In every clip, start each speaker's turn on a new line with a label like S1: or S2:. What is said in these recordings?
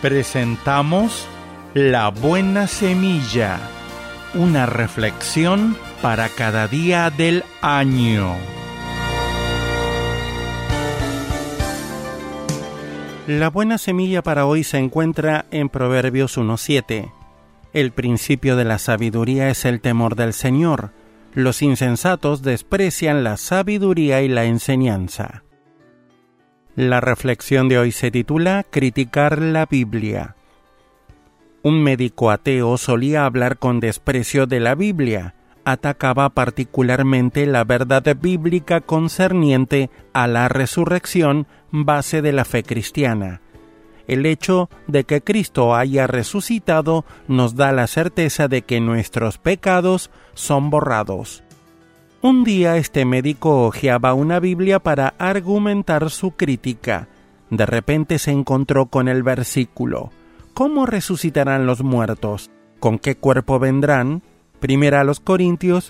S1: Presentamos La Buena Semilla, una reflexión para cada día del año. La buena semilla para hoy se encuentra en Proverbios 1:7. El principio de la sabiduría es el temor del Señor. Los insensatos desprecian la sabiduría y la enseñanza. La reflexión de hoy se titula Criticar la Biblia. Un médico ateo solía hablar con desprecio de la Biblia. Atacaba particularmente la verdad bíblica concerniente a la resurrección, base de la fe cristiana. El hecho de que Cristo haya resucitado nos da la certeza de que nuestros pecados son borrados. Un día este médico hojeaba una Biblia para argumentar su crítica. De repente se encontró con el versículo: ¿Cómo resucitarán los muertos? ¿Con qué cuerpo vendrán? 1 Corintios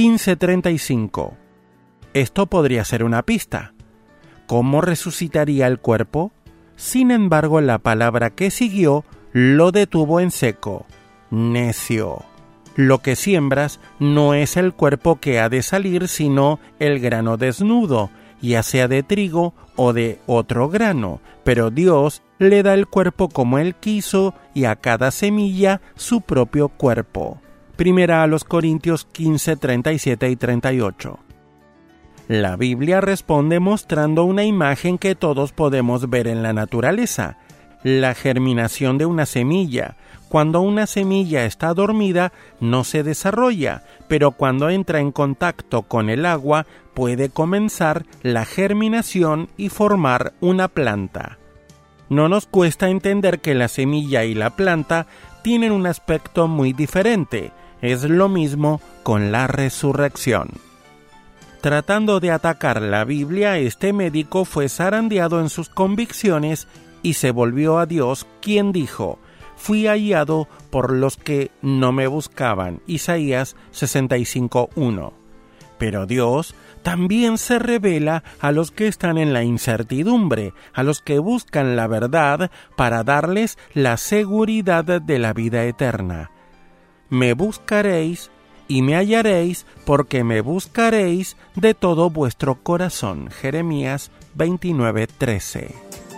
S1: 15:35. Esto podría ser una pista. ¿Cómo resucitaría el cuerpo? Sin embargo, la palabra que siguió lo detuvo en seco. Necio. Lo que siembras no es el cuerpo que ha de salir, sino el grano desnudo, ya sea de trigo o de otro grano, pero Dios le da el cuerpo como Él quiso y a cada semilla su propio cuerpo. 1 Corintios 15:37 y 38. La Biblia responde mostrando una imagen que todos podemos ver en la naturaleza: la germinación de una semilla. Cuando una semilla está dormida, no se desarrolla, pero cuando entra en contacto con el agua, puede comenzar la germinación y formar una planta. No nos cuesta entender que la semilla y la planta tienen un aspecto muy diferente. Es lo mismo con la resurrección. Tratando de atacar la Biblia, este médico fue zarandeado en sus convicciones y se volvió a Dios, quien dijo: «Fui hallado por los que no me buscaban». Isaías 65:1. Pero Dios también se revela a los que están en la incertidumbre, a los que buscan la verdad para darles la seguridad de la vida eterna. Me buscaréis y me hallaréis, porque me buscaréis de todo vuestro corazón. Jeremías 29:13.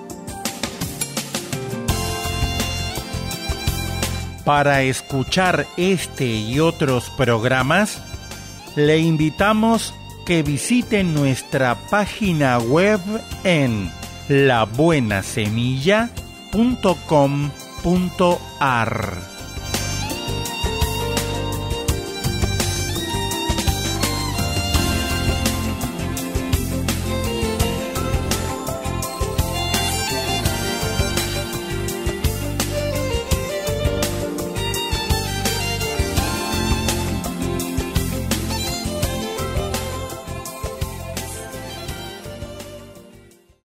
S1: Para escuchar este y otros programas, le invitamos que visite nuestra página web en labuenasemilla.com.ar.